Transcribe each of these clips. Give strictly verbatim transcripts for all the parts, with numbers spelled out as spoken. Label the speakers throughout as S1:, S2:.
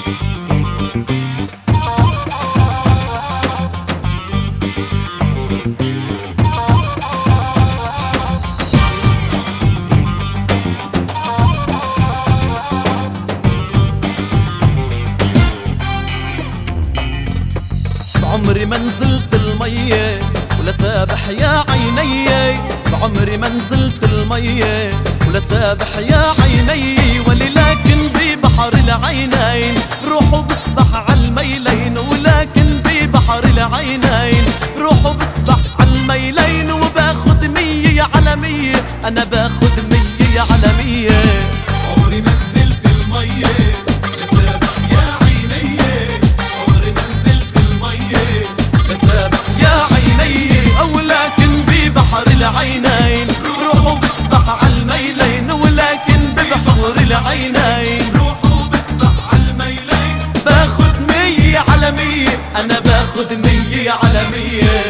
S1: بعمري ما نزلت المية ولا سابح يا عيني، بعمري ما نزلت المية ولا سابح يا عيني، ولكن ببحر العينين روحوا بسبح عالميلين، ولكن ببحر العينين روحوا بسبح عالميلين، وباخد مية على مية، أنا باخد مية على مية.
S2: عمري ما نزلت المية ولا سابح يا عيني، عمري ما نزلت المية ولا سابح
S1: يا عيني، ولكن ببحر العينين روحوا بسبح عالميلين، ولكن ببحر العينين
S2: روحوا بسبح عالميلين،
S1: باخد مية على مية، أنا باخد مية على مية.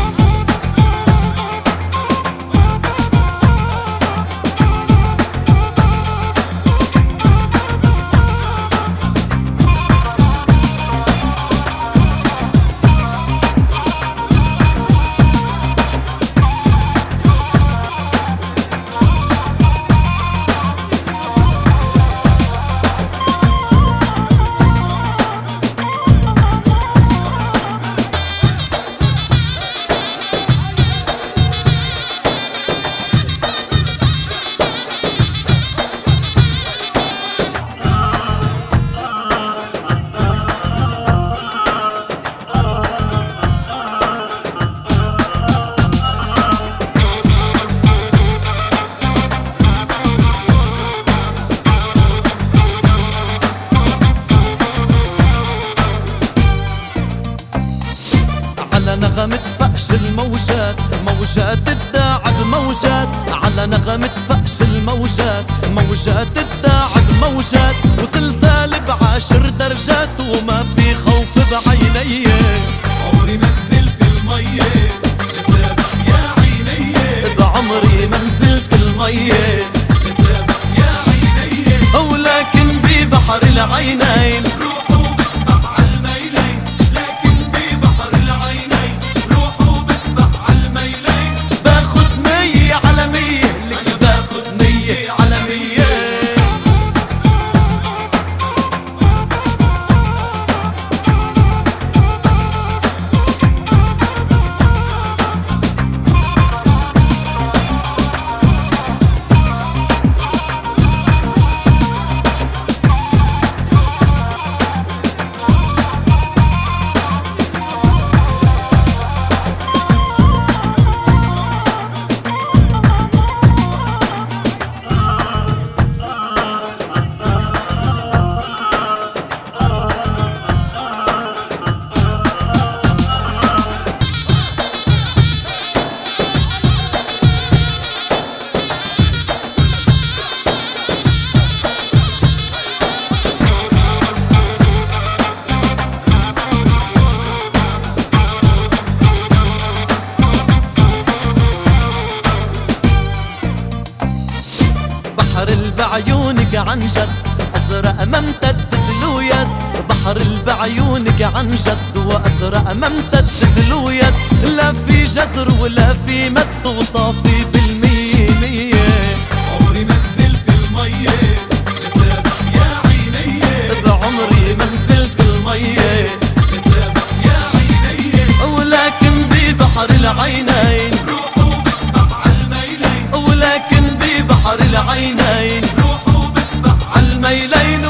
S1: على نغمة فقش الموجات موجات تداعب موجات، على نغمة فقش الموجات موجات تداعب موجات، وسلسال بعشر درجات وما في خوف بعيني.
S2: عمري ما نزلت المية ولا سابح يا عيني،
S1: بعمري ما نزلت المية
S2: ولا سابح يا عيني،
S1: ولكن ببحر العينين
S2: روحوا بسبح عالميلين، لكن ببحر العينين روحوا بسبح عالميلين،
S1: باخد مية على مية، لك باخد مية على مية. بحر بعيونك عن جد أزرق ما امتدت له يد، بحر بعيونك عن جد وأزرق ما امتدت له يد، لا في جزر ولا في مد وصافي بالمية مية.
S2: عمري ما نزلت المية ولا سابح يا عيني،
S1: بعمري ما نزلت المية
S2: ولا سابح يا عيني،
S1: ولكن ببحر العينين
S2: روحوا بسبح عالميلين،
S1: ولكن ببحر العينين
S2: روحوا بسبح
S1: عالميلين